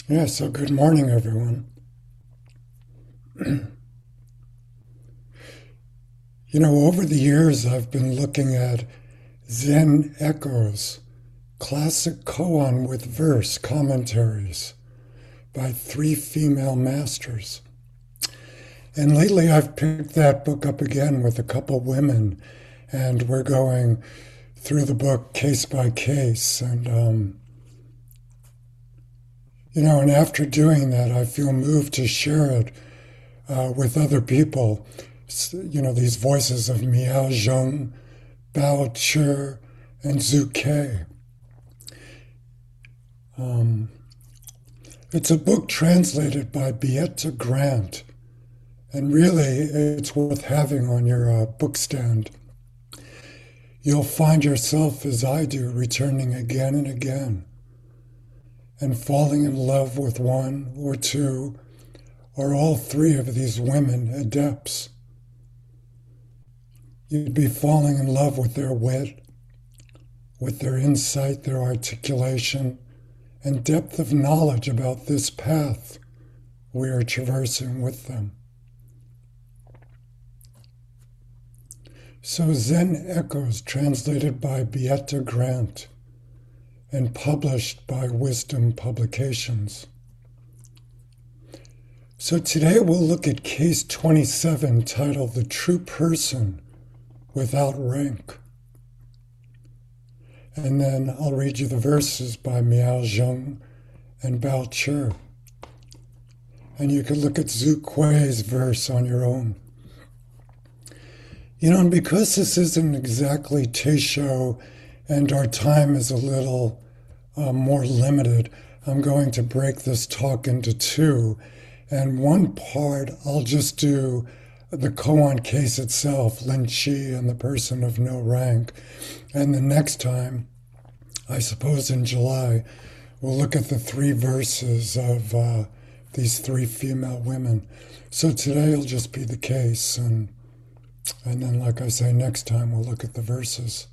Yeah, so good morning, everyone. Over the years, I've been looking at Zen Echoes, classic koan with verse commentaries by three female masters. And lately, I've picked that book up again with a couple women, and we're going through the book case by case. And after doing that, I feel moved to share it with other people. These voices of Miao Zheng, Bao Chi, and Zhu Ke. It's a book translated by Beata Grant, and really it's worth having on your bookstand. You'll find yourself, as I do, returning again and again, and falling in love with one or two or all three of these women adepts. You'd be falling in love with their wit, with their insight, their articulation, and depth of knowledge about this path we are traversing with them. So Zen Echoes, translated by Beata Grant and published by Wisdom Publications. So today we'll look at case 27, titled The True Person Without Rank. And then I'll read you the verses by Miao Zheng and Bao Chi. And you can look at Zhu Kui's verse on your own. And because this isn't exactly Teisho and our time is a little more limited, I'm going to break this talk into two. And one part, I'll just do the koan case itself, Lin Chi and the person of no rank. And the next time, I suppose in July, we'll look at the three verses of these three female women. So today will just be the case, and then, like I say, next time we'll look at the verses.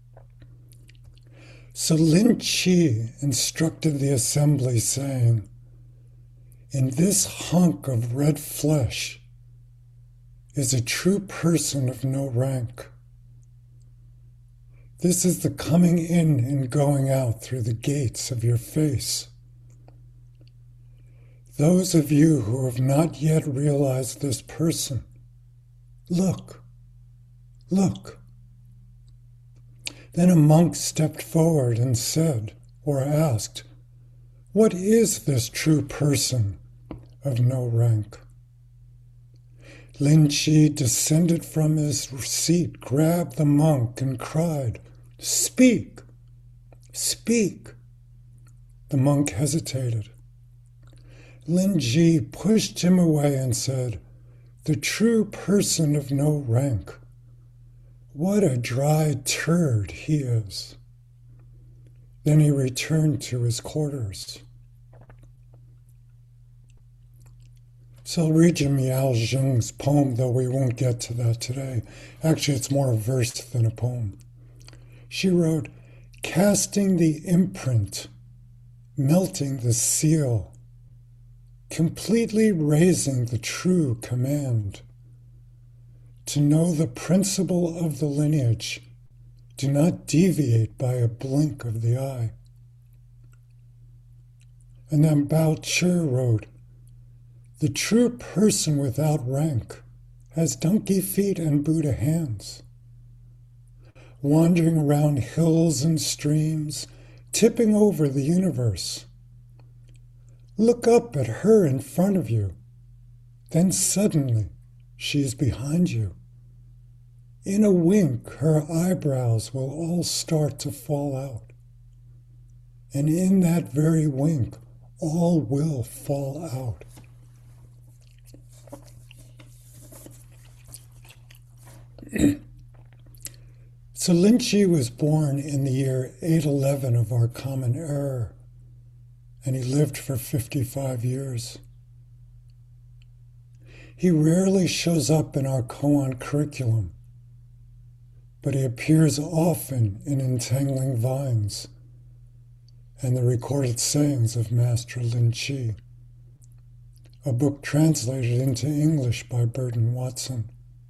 So Lin Chi instructed the assembly, saying, "In this hunk of red flesh is a true person of no rank. This is the coming in and going out through the gates of your face. Those of you who have not yet realized this person, look, look." Then a monk stepped forward and said, or asked, "What is this true person of no rank?" Lin Chi descended from his seat, grabbed the monk, and cried, "Speak! Speak!" The monk hesitated. Lin Chi pushed him away and said, "The true person of no rank. What a dry turd he is." Then he returned to his quarters. So I'll read you Miao Zheng's poem, though we won't get to that today. Actually, it's more a verse than a poem. She wrote, "Casting the imprint, melting the seal, completely raising the true command. To know the principle of the lineage, do not deviate by a blink of the eye." And then Bao Chi wrote, "The true person without rank has donkey feet and Buddha hands, wandering around hills and streams, tipping over the universe. Look up at her in front of you, then suddenly she is behind you. In a wink, her eyebrows will all start to fall out. And in that very wink, all will fall out." So Lin Chi was born in the year 811 of our common era, and he lived for 55 years. He rarely shows up in our koan curriculum, but he appears often in Entangling Vines and the recorded sayings of Master Lin Chi, a book translated into English by Burton Watson.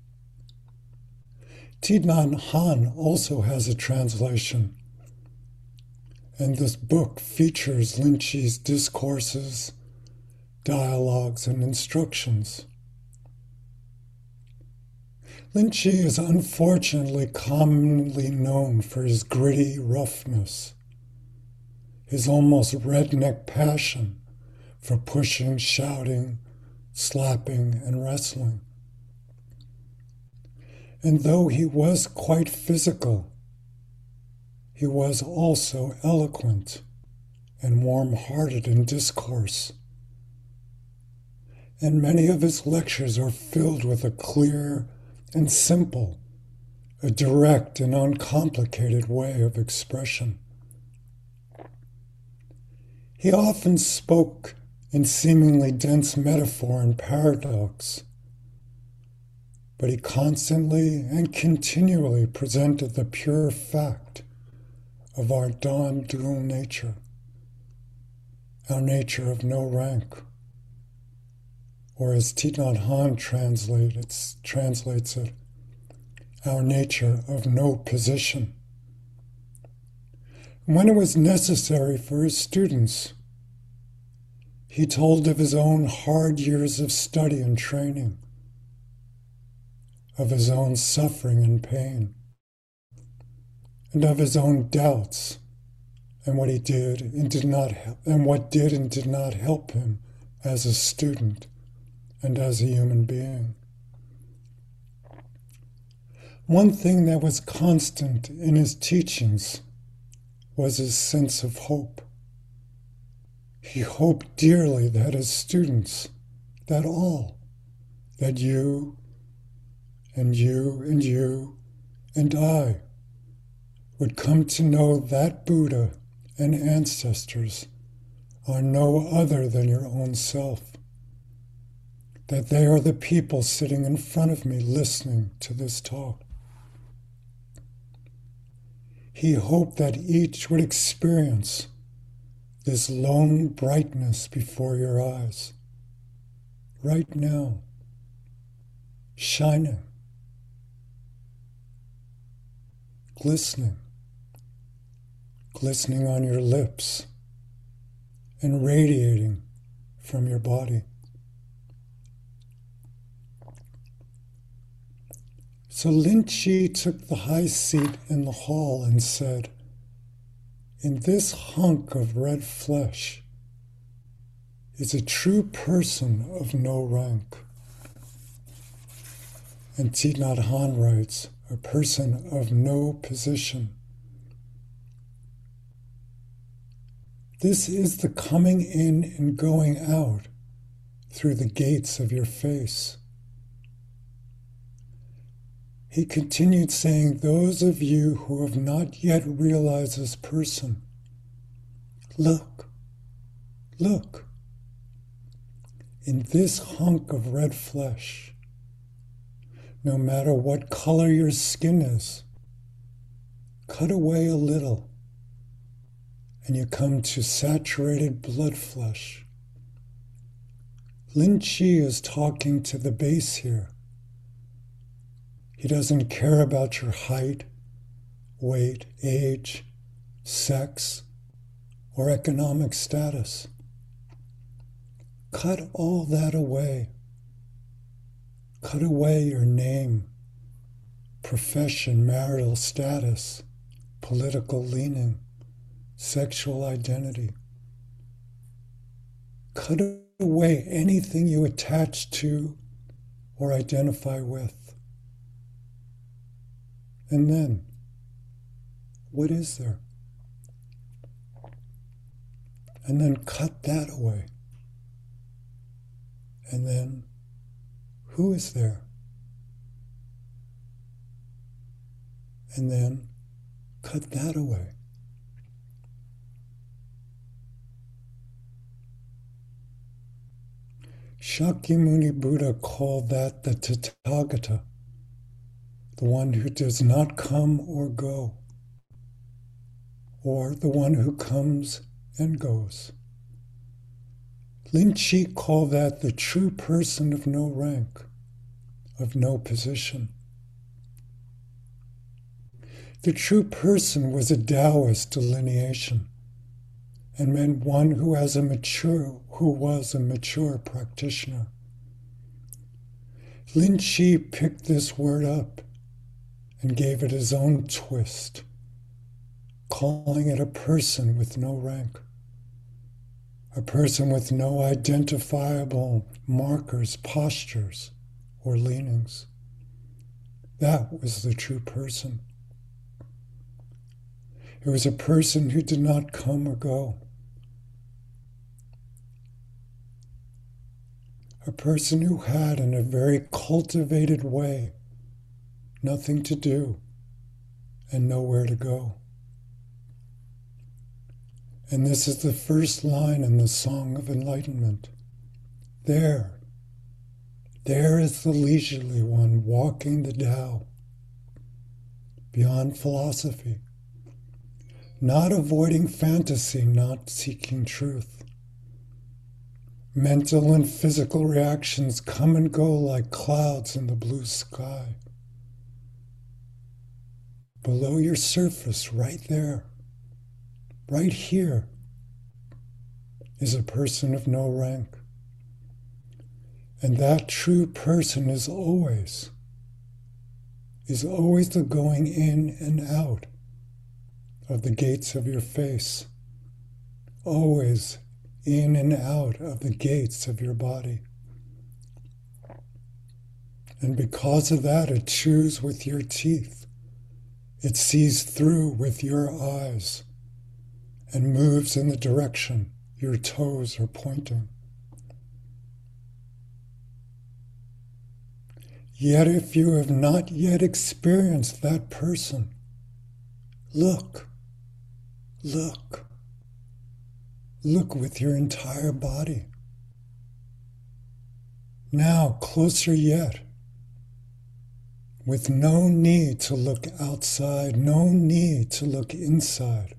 Thich Nhat Hanh also has a translation, and this book features Lin Chi's discourses, dialogues, and instructions. Lin Chi is unfortunately commonly known for his gritty roughness, his almost redneck passion for pushing, shouting, slapping, and wrestling. And though he was quite physical, he was also eloquent and warm-hearted in discourse. And many of his lectures are filled with a clear and simple, a direct and uncomplicated way of expression. He often spoke in seemingly dense metaphor and paradox, but he constantly and continually presented the pure fact of our non-dual nature, our nature of no rank, or as Thich Nhat Hanh translates it, our nature of no position. When it was necessary for his students, he told of his own hard years of study and training, of his own suffering and pain, and of his own doubts, and what he did and did not help him as a student and as a human being. One thing that was constant in his teachings was his sense of hope. He hoped dearly that his students, that you and you and you and I would come to know that Buddha and ancestors are no other than your own self, that they are the people sitting in front of me listening to this talk. He hoped that each would experience this lone brightness before your eyes, right now, shining, glistening on your lips, and radiating from your body. So Lin Chi took the high seat in the hall and said, "In this hunk of red flesh is a true person of no rank." And Thich Nhat Hanh writes, "A person of no position." This is the coming in and going out through the gates of your face. He continued saying, "Those of you who have not yet realized this person, look, in this hunk of red flesh, no matter what color your skin is, cut away a little, and you come to saturated blood flesh." Lin Chi is talking to the base here. He doesn't care about your height, weight, age, sex, or economic status. Cut all that away. Cut away your name, profession, marital status, political leaning, sexual identity. Cut away anything you attach to or identify with. And then, what is there? And then cut that away. And then, who is there? And then, cut that away. Shakyamuni Buddha called that the Tathagata, the one who does not come or go, or the one who comes and goes. Lin Chi called that the true person of no rank, of no position. The true person was a Taoist delineation and meant one who was a mature practitioner. Lin Chi picked this word up and gave it his own twist, calling it a person with no rank, a person with no identifiable markers, postures, or leanings. That was the true person. It was a person who did not come or go. A person who had, in a very cultivated way, nothing to do and nowhere to go. And this is the first line in the Song of Enlightenment. There is the leisurely one walking the Tao, beyond philosophy, not avoiding fantasy, not seeking truth. Mental and physical reactions come and go like clouds in the blue sky. Below your surface, right there, right here, is a person of no rank. And that true person is always the going in and out of the gates of your face, always in and out of the gates of your body. And because of that, it chews with your teeth. It sees through with your eyes and moves in the direction your toes are pointing. Yet if you have not yet experienced that person, look with your entire body. Now, closer yet, with no need to look outside, no need to look inside.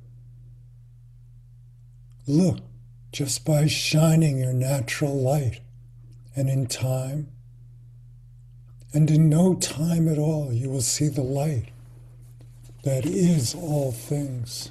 Look just by shining your natural light, and in time, and in no time at all, you will see the light that is all things.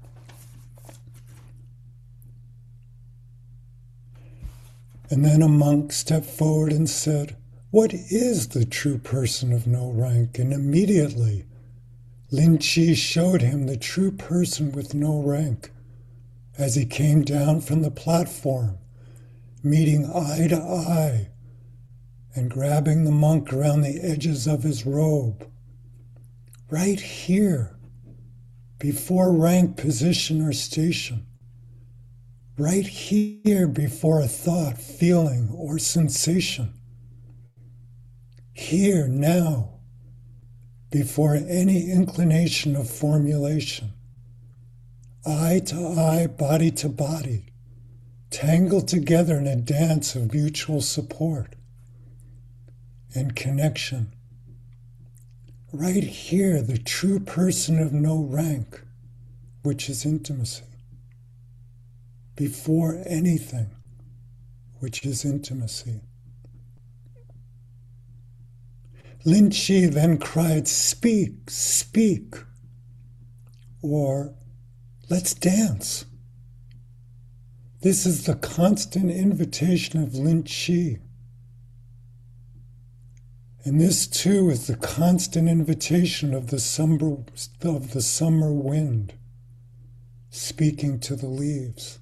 And then a monk stepped forward and said, "What is the true person of no rank?" And immediately, Lin Chi showed him the true person with no rank as he came down from the platform, meeting eye to eye and grabbing the monk around the edges of his robe. Right here, before rank, position, or station. Right here before a thought, feeling, or sensation. Here, now, before any inclination of formulation. Eye to eye, body to body, tangled together in a dance of mutual support and connection. Right here, the true person of no rank, which is intimacy. Before anything, which is intimacy. Lin Chi then cried, "Speak, speak," or "Let's dance." This is the constant invitation of Lin Chi. And this too is the constant invitation of the summer wind, speaking to the leaves.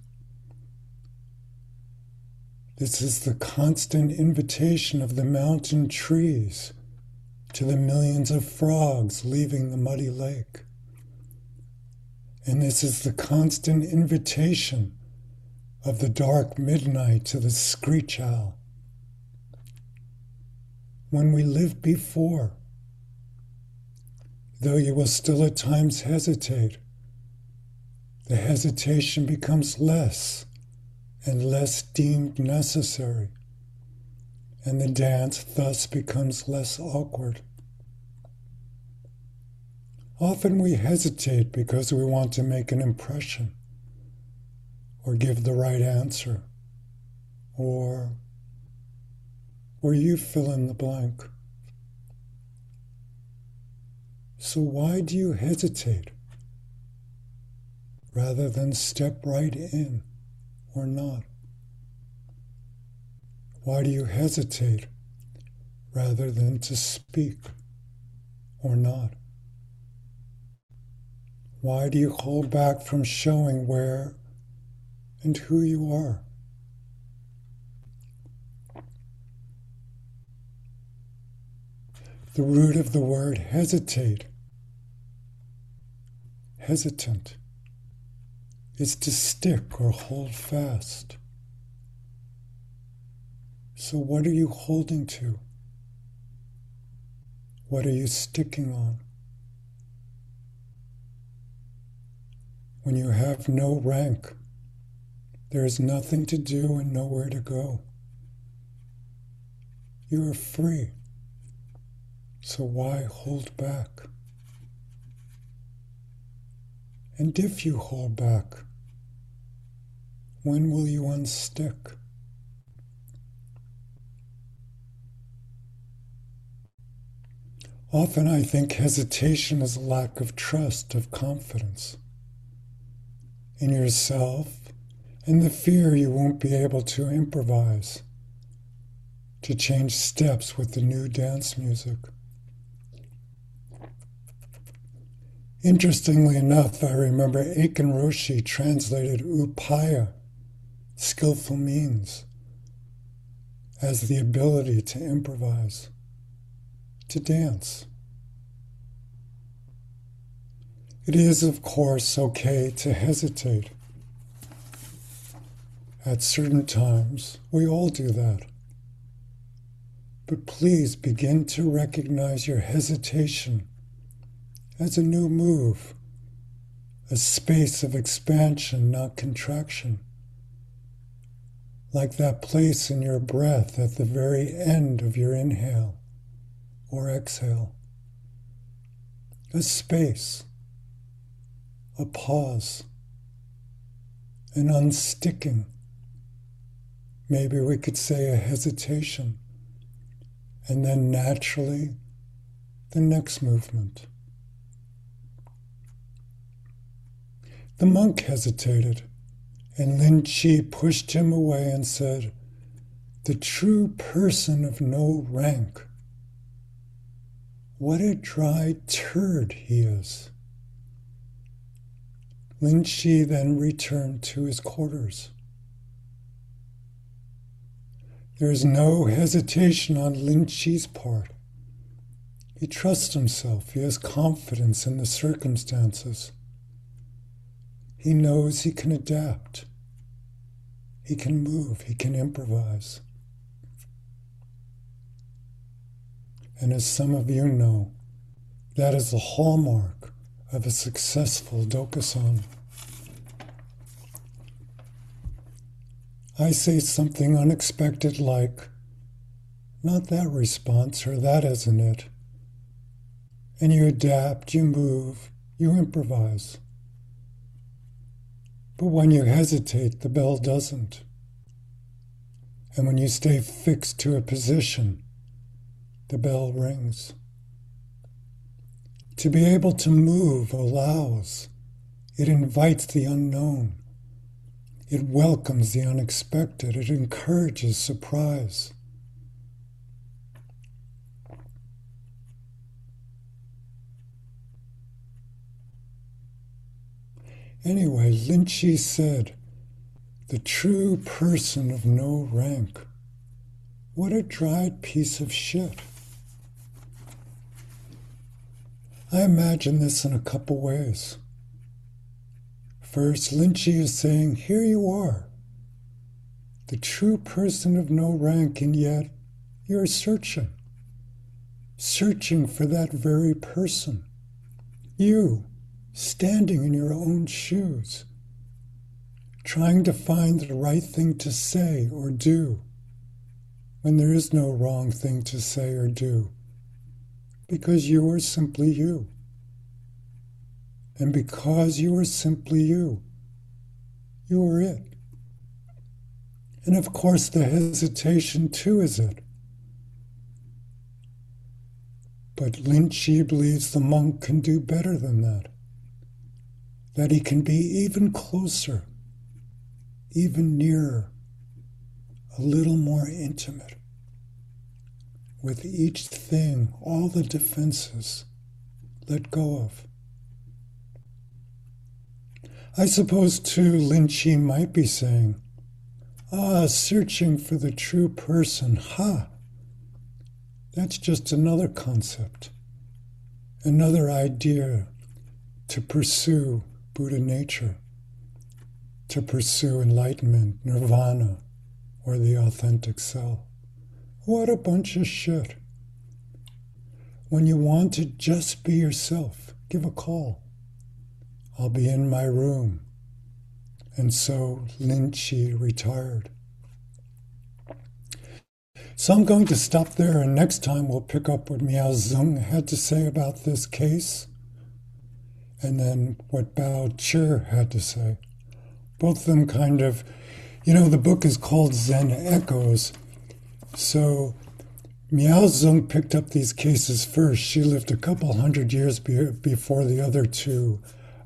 This is the constant invitation of the mountain trees to the millions of frogs leaving the muddy lake. And this is the constant invitation of the dark midnight to the screech owl. When we lived before, though you will still at times hesitate, the hesitation becomes less and less deemed necessary, and the dance thus becomes less awkward. Often we hesitate because we want to make an impression, or give the right answer, or you fill in the blank. So why do you hesitate rather than step right in or not? Why do you hesitate rather than to speak or not? Why do you hold back from showing where and who you are? The root of the word hesitate, hesitant, is to stick or hold fast. So what are you holding to? What are you sticking on? When you have no rank, there is nothing to do and nowhere to go. You are free. So why hold back? And if you hold back, when will you unstick? Often I think hesitation is a lack of trust, of confidence in yourself, and the fear you won't be able to improvise, to change steps with the new dance music. Interestingly enough, I remember Aiken Roshi translated upaya, skillful means, as the ability to improvise, to dance. It is, of course, okay to hesitate. At certain times, we all do that. But please begin to recognize your hesitation as a new move, a space of expansion, not contraction. Like that place in your breath at the very end of your inhale or exhale. A space, a pause, an unsticking. Maybe we could say a hesitation, and then naturally the next movement. The monk hesitated, and Lin Chi pushed him away and said, "The true person of no rank. What a dry turd he is." Lin Chi then returned to his quarters. There is no hesitation on Lin Chi's part. He trusts himself. He has confidence in the circumstances. He knows he can adapt. He can move. He can improvise. And as some of you know, that is the hallmark of a successful Dokusan. I say something unexpected like, "Not that response," or "That isn't it." And you adapt, you move, you improvise. But when you hesitate, the bell doesn't. And when you stay fixed to a position, the bell rings. To be able to move allows. It invites the unknown. It welcomes the unexpected. It encourages surprise. Anyway, Lin Chi said, "The true person of no rank. What a dried piece of shit." I imagine this in a couple ways. First, Lin Chi is saying, here you are, the true person of no rank, and yet you're searching for that very person. You, standing in your own shoes, trying to find the right thing to say or do, when there is no wrong thing to say or do, because you are simply you. And because you are simply you, you are it. And of course, the hesitation too is it. But Lin Chi believes the monk can do better than that he can be even closer, even nearer, a little more intimate with each thing, all the defenses let go of. I suppose too Lin Chi might be saying, searching for the true person, that's just another concept, another idea to pursue Buddha nature, to pursue enlightenment, nirvana, or the authentic self. What a bunch of shit. When you want to just be yourself, give a call. I'll be in my room. And so Lin Chi retired. So I'm going to stop there, and next time we'll pick up what Miao Zeng had to say about this case, and then what Bao Chi had to say. Both of them kind of, the book is called Zen Echoes. So Miao Zeng picked up these cases first. She lived a couple hundred years before the other two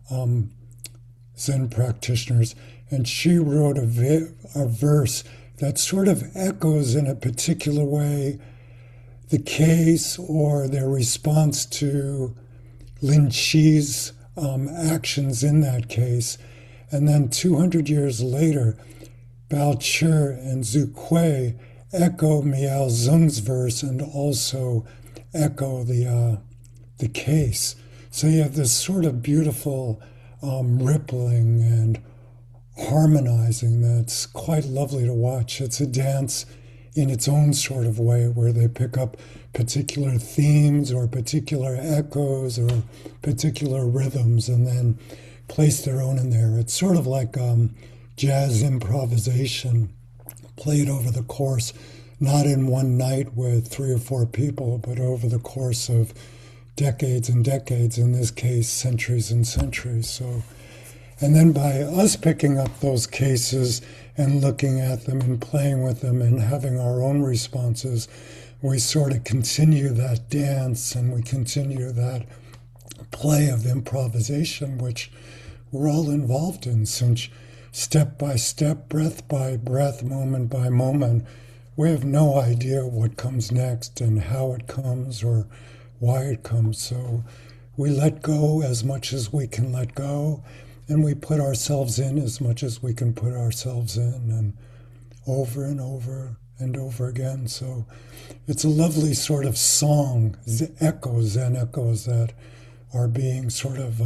Zen practitioners, and she wrote a verse that sort of echoes in a particular way the case or their response to Lin Chi's actions in that case. And then 200 years later, Bao Chi and Zhu Kui echo Miao Zeng's verse and also echo the case. So you have this sort of beautiful rippling and harmonizing that's quite lovely to watch. It's a dance in its own sort of way where they pick up particular themes or particular echoes or particular rhythms and then place their own in there. It's sort of like jazz improvisation played over the course, not in one night with 3 or 4 people, but over the course of decades and decades, in this case, centuries and centuries. So, and then by us picking up those cases and looking at them and playing with them and having our own responses, we sort of continue that dance and we continue that play of improvisation, which we're all involved in, since step by step, breath by breath, moment by moment, we have no idea what comes next and how it comes or why it comes. So we let go as much as we can let go, and we put ourselves in as much as we can put ourselves in, and over and over again. So it's a lovely sort of song, Zen echoes that are being sort of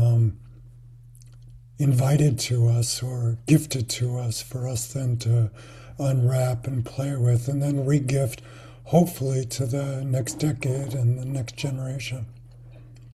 invited to us or gifted to us for us then to unwrap and play with and then re-gift, hopefully, to the next decade and the next generation.